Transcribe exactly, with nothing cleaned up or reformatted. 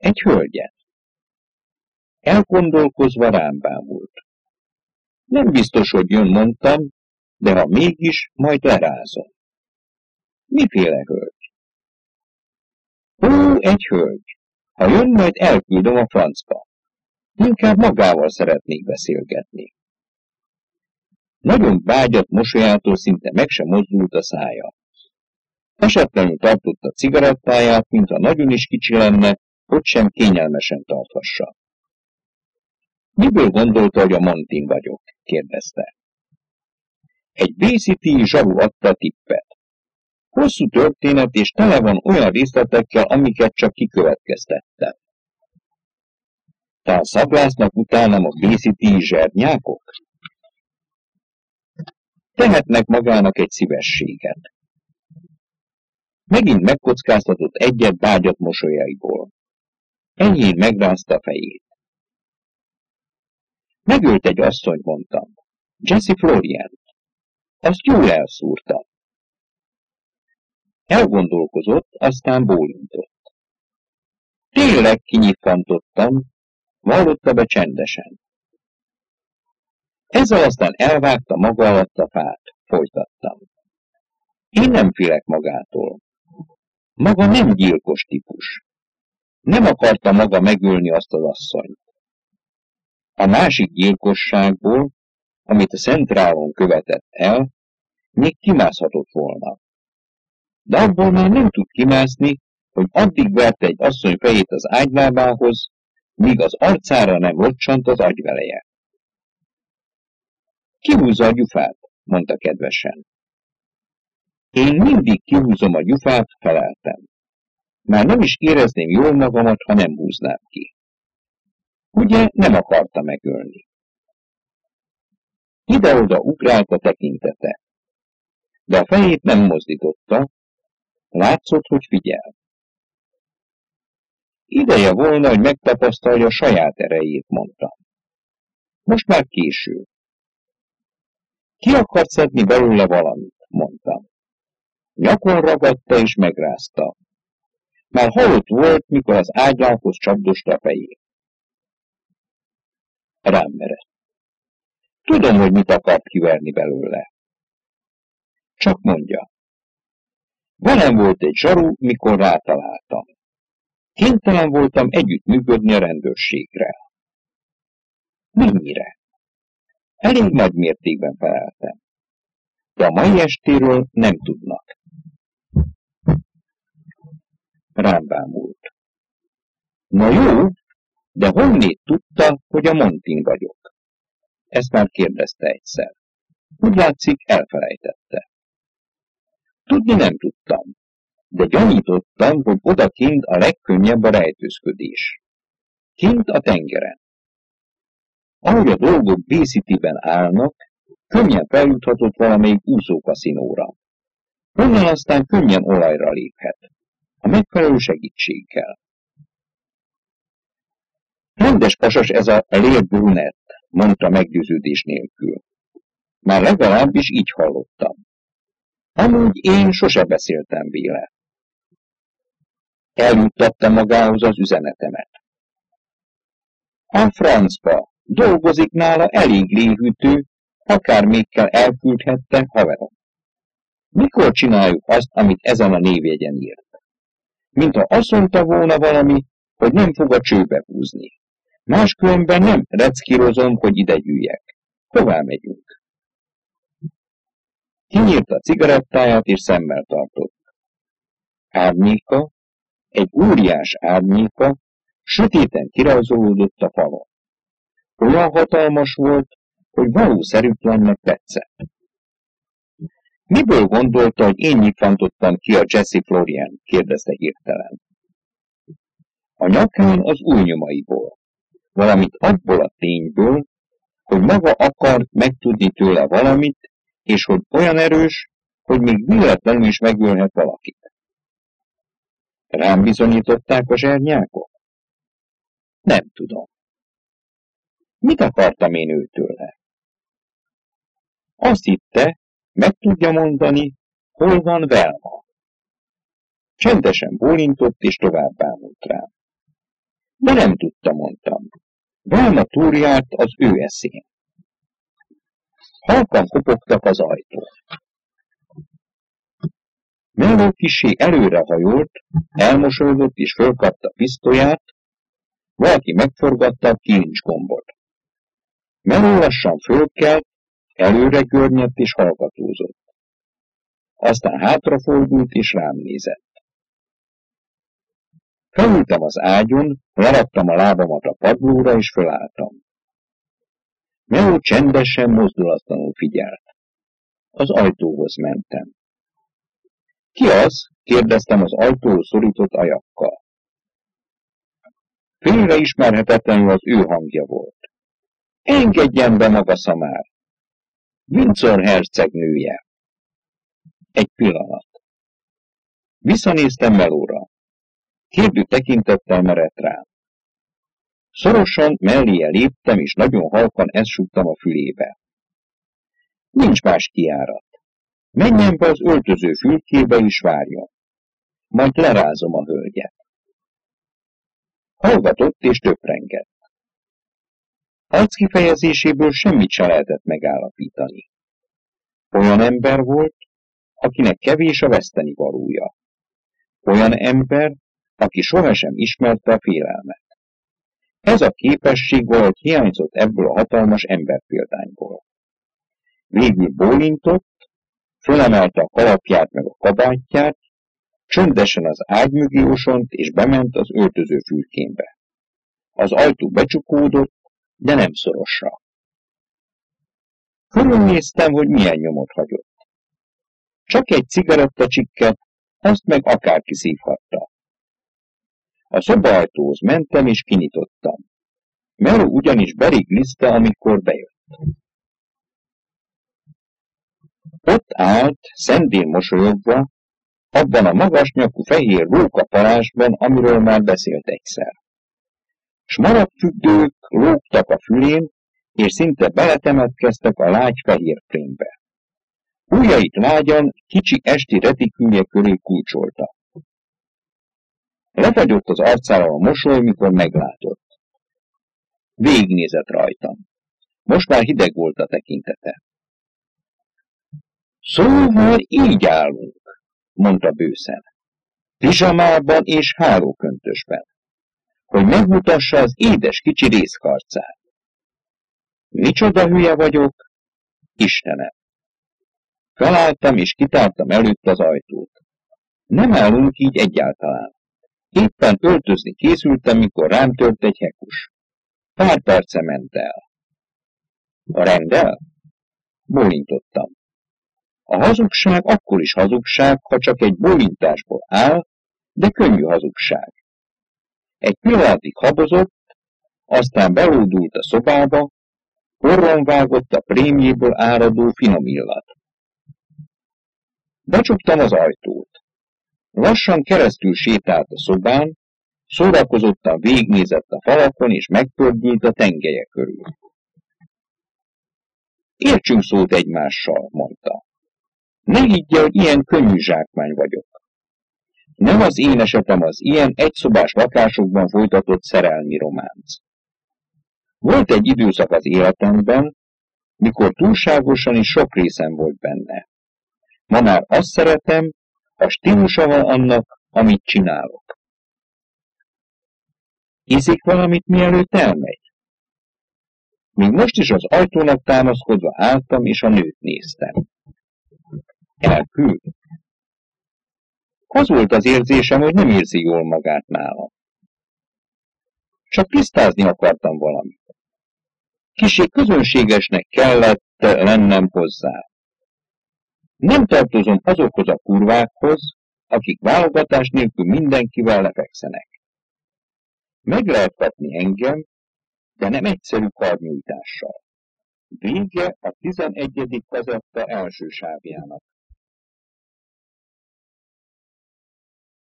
Egy hölgyet. Elgondolkozva rám bámult. Nem biztos, hogy jön, mondtam, de ha mégis, majd lerázom. Miféle hölgy? Ó, egy hölgy. Ha jön, majd elküldöm a francba. Inkább magával szeretnék beszélgetni. Nagyon vágyat mosolyától szinte meg sem mozdult a szája. Esetlenül tartotta cigarettáját, mintha nagyon is kicsi lenne, hogy sem kényelmesen tarthassa. Miből gondolta, hogy a Montin vagyok? Kérdezte. Egy Bay City zsaru adta a tippet. Hosszú történet, és tele van olyan részletekkel, amiket csak kikövetkeztettem. Tehát szaglásznak utánam a Bay City zsernyákok? Tehetnek magának egy szívességet. Megint megkockáztatott egyet vágyat mosolyaiból. Enyhén megrázta a fejét. Megölt egy asszony, mondtam. Jessie Florient. Azt jól elszúrta. Elgondolkozott, aztán bólintott. Tényleg kinyiffantottam, vallotta be csendesen. Ezzel aztán elvágta maga alatt a fát, folytattam. Én nem félek magától. Maga nem gyilkos típus. Nem akarta maga megölni azt az asszonyt. A másik gyilkosságból, amit a Centrálon követett el, még kimászhatott volna. De abból már nem tud kimászni, hogy addig verte egy asszony fejét az ágylábához, míg az arcára nem locsant az agyveleje. Kihúzza a gyufát, mondta kedvesen. Én mindig kihúzom a gyufát, feleltem. Már nem is érezném jól magamat, ha nem húznám ki. Ugye nem akarta megölni. Ide-oda ugrált a tekintete, de a fejét nem mozdította, látszott, hogy figyel. Ideje volna, hogy megtapasztalja saját erejét, mondta. Most már késő. Ki akart szedni belőle valamit, mondtam. Nyakon ragadta és megrázta. Már halott volt, mikor az ágyához csapdosta a fejét. Rám merett. Tudom, hogy mit akart kiverni belőle. Csak mondja. Velem volt egy zsaru, mikor rátaláltam. Kénytelen voltam együttműködni a rendőrségre. Mennyire? Elég nagy mértékben feleltem. De a mai estéről nem tudnak. Rám bámult. Na jó, de honnét tudta, hogy a Montin vagyok? Ezt már kérdezte egyszer. Úgy látszik, elfelejtette. Tudni nem tudtam, de gyanítottam, hogy odakint a legkönnyebb a rejtőzködés. Kint a tengeren. Ahogy a dolgok Bay Cityben állnak, könnyen feljuthatott valamelyik úszókaszinóra. Onnan aztán könnyen olajra léphet, a megfelelő segítséggel. Rendes pasas ez a Lér Brunett, mondta meggyőződés nélkül. Már legalábbis így hallottam. Amúgy én sose beszéltem vele. Eljuttatta magához az üzenetemet. A francba dolgozik nála elég léhűtő, akár még kell elküldhette haverom. Mikor csináljuk azt, amit ezen a névjegyen írt? Mintha azt mondta volna valami, hogy nem fog a csőbe húzni. Máskülönben nem reckírozom, hogy ide gyűjjek. Hová megyünk? Kinyírta a cigarettáját és szemmel tartott. Árnyéka, egy óriás árnyéka, sötéten kirajzolódott a falon. Olyan hatalmas volt, hogy valószerűtlennek tetszett. Miből gondolta, hogy én nyiffantottam ki a Jessie Florient? Kérdezte hirtelen. A nyakán az új nyomaiból, valamint abból a tényből, hogy maga akart megtudni tőle valamit, és hogy olyan erős, hogy még véletlenül is megölhet valakit. Rám bizonyították a zsernyákok? Nem tudom. Mit akartam én őtőle? Azt hitte, meg tudja mondani, hol van Velma. Csendesen bólintott és tovább bámult rám. De nem tudta, mondtam. Velma túrjárt az ő eszén. Halkan kopogtak az ajtón. Melló kissé előrehajolt, elmosolyodott és fölkapta pisztolyát, valaki megforgatta a kilincsgombot. Melló lassan fölkelt, előre görnyedt és hallgatózott. Aztán hátrafordult és rám nézett. Felültem az ágyon, leraktam a lábamat a padlóra és fölálltam. Melló csendesen, mozdulatlanul figyelt. Az ajtóhoz mentem. Ki az? Kérdeztem az ajtóhoz szorított ajakkal. Félre ismerhetetlenül az ő hangja volt. Engedjen be maga szamár! Windsor hercegnője! Egy pillanat. Visszanéztem Mellóra. Kérdő tekintettel merett rám. Szorosan melléje léptem, és nagyon halkan ezt súgtam a fülébe. Nincs más kijárat. Menjen be az öltöző fülkébe és várjon. Majd lerázom a hölgyet. Hallgatott és töprengett. Arckifejezéséből semmit se lehetett megállapítani. Olyan ember volt, akinek kevés a vesztenivalója. Olyan ember, aki sohasem ismerte a félelmet. Ez a képesség valahogy hiányzott ebből a hatalmas emberpéldányból. Végül bólintott, fölemelte a kalapját meg a kabátját, csöndesen az ágy mögé osont és bement az öltöző fülkénbe. Az ajtó becsukódott, de nem szorosra. Körülnéztem, hogy milyen nyomot hagyott. Csak egy cigarettacsikket, azt meg akárki szívhatta. A szobaajtóhoz mentem és kinyitottam. Melló ugyanis beriglizte, amikor bejött. Ott állt, szendén mosolyogva, abban a magasnyakú fehér rókapalásban, amiről már beszélt egyszer. Smaragdfüggők lógtak a fülén, és szinte beletemetkeztek a lágy fehér frémbe. Ujjait lágyan, kicsi esti retikülje köré kulcsolta. Lefagyott az arcára a mosoly, mikor meglátott. Végignézett rajtam. Most már hideg volt a tekintete. Szóval így állunk, mondta bőszen. Pizsamában és hálóköntösben, hogy megmutassa az édes kicsi részkarcát. Micsoda hülye vagyok? Istenem! Felálltam és kitártam előtt az ajtót. Nem állunk így egyáltalán. Éppen öltözni készültem, mikor rám tört egy hekus. Pár perce ment el. A rendel? Bólintottam. A hazugság akkor is hazugság, ha csak egy bólintásból áll, de könnyű hazugság. Egy pillanatig habozott, aztán belódult a szobába, orron vágott a prémjéből áradó finom illat. Becsuktam az ajtót. Lassan keresztül sétált a szobán, szórakozottan végignézett a falakon, és megpördült a tengelye körül. Értsünk szót egymással, mondta. Ne higgye, hogy ilyen könnyű zsákmány vagyok. Nem az én esetem az ilyen egyszobás lakásokban folytatott szerelmi románc. Volt egy időszak az életemben, mikor túlságosan is sok részem volt benne. Ma már azt szeretem, a stílusa van annak, amit csinálok. Iszik valamit, mielőtt elmegy? Még most is az ajtónak támaszkodva álltam, és a nőt néztem. Elküld. Az volt az érzésem, hogy nem érzi jól magát nálam. Csak tisztázni akartam valamit. Kissé közönségesnek kellett lennem hozzá. Nem tartozom azokhoz a kurvákhoz, akik válogatás nélkül mindenkivel lefekszenek. Meg lehet kapni engem, de nem egyszerű karnyújtással. Vége a tizenegyedik kazetta első sávjának.